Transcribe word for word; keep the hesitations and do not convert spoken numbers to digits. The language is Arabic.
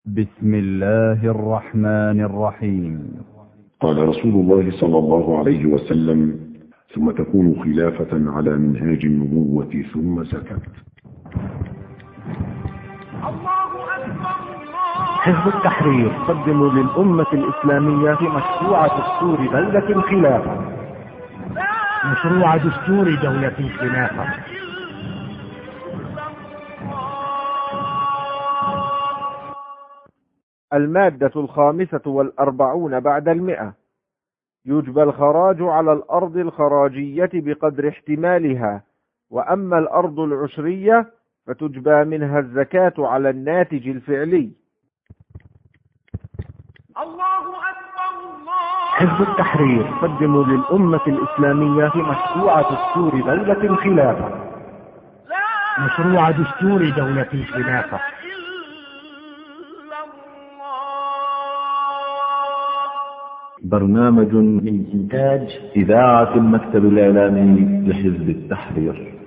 بسم الله الرحمن الرحيم. قال رسول الله صلى الله عليه وسلم: ثم تكون خلافة على منهاج النبوة ثم سكت. حزب التحرير قدم للأمة الإسلامية مشروع دستور دولة الخلافة. مشروع دستور دولة الخلافة المادة الخامسة والأربعون بعد المئة. يجبى الخراج على الأرض الخراجية بقدر احتمالها، وأما الأرض العشرية فتجبى منها الزكاة على الناتج الفعلي. الله أكبر الله. حزب التحرير قدم للأمة الإسلامية مشروع دستور دولة الخلافة. مشروع دستور دولة الخلافة برنامج من إنتاج إذاعة المكتب الإعلامي لحزب التحرير.